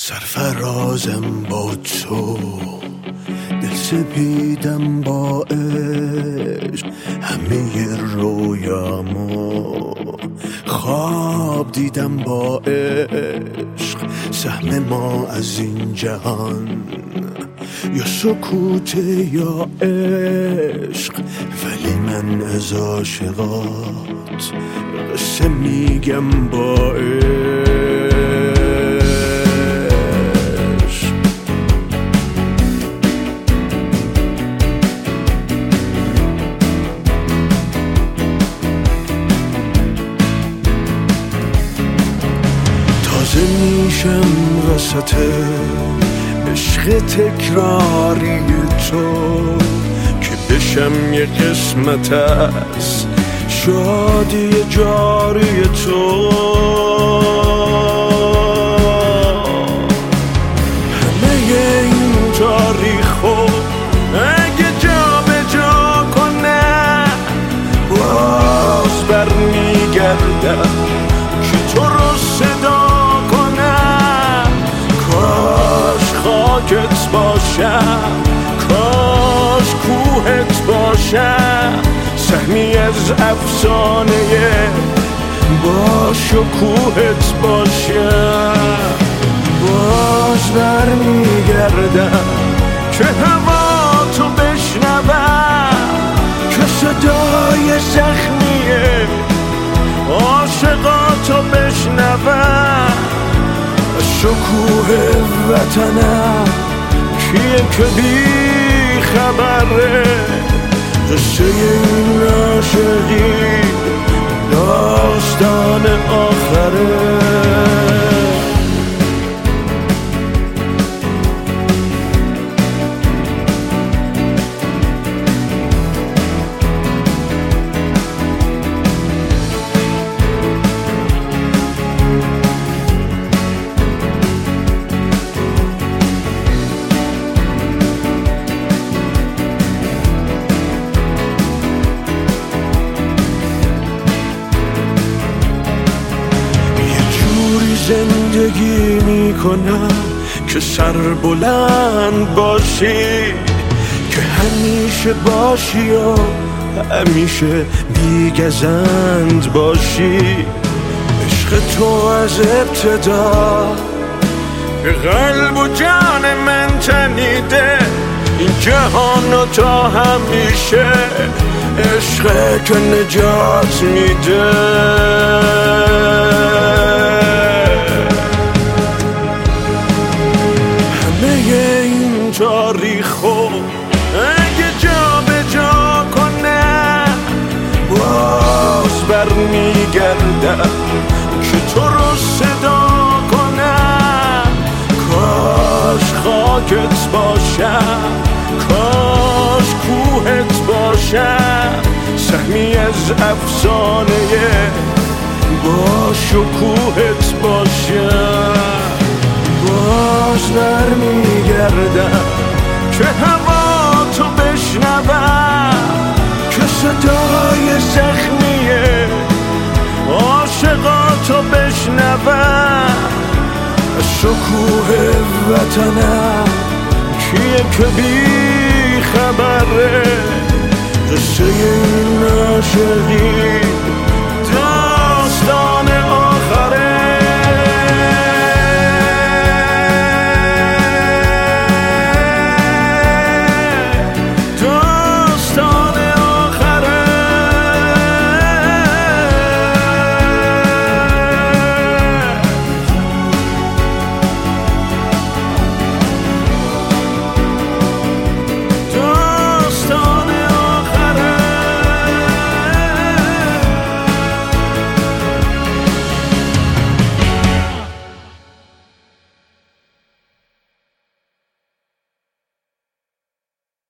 سرفرازم با تو، دل سپیدم با عشق، همه رویامو خواب دیدم با عشق. سهم ما از این جهان یا سکوت یا عشق، ولی من از عاشقات قصه میگم با عشق. تازه میشم وسط عشق تکراری تو، که بشم یه قسمت از شادی جاری تو. همه این تاریخو اگه جا به جا کنه، باز برمیگردم که تو رو صدا کنه. کاش خاکت باشم، کاش کوهت باشم، سهمی از افسانه باش و کوهت باشم. باز برمیگردم که هوا تو بشنوم، که صدای زخمیه عاشقاتو بشنوم. شکوه وطنم کیه که بی خبره، قصه این عاشقی داستان آخره. زندگی میکنم که سر بلند باشی، که همیشه باشی و همیشه بیگزند باشی. عشق تو از ابتدا به قلب و جان من تنیده، این جهان تا همیشه عشق که نجات میده. تاریخو اگه جا به جا کنه، باز برمیگردم که تو رو صدا کنه. کاش خاکت باشم، کاش کوهت باشم، سهمی از افسانه باش و کوهت باشم. باز برمیگردم که هوا تو بشنوم، که صدای زخمیه عاشقاتو بشنوم. شکوه وطنم کیه که بی خبره، قصه این عاشقی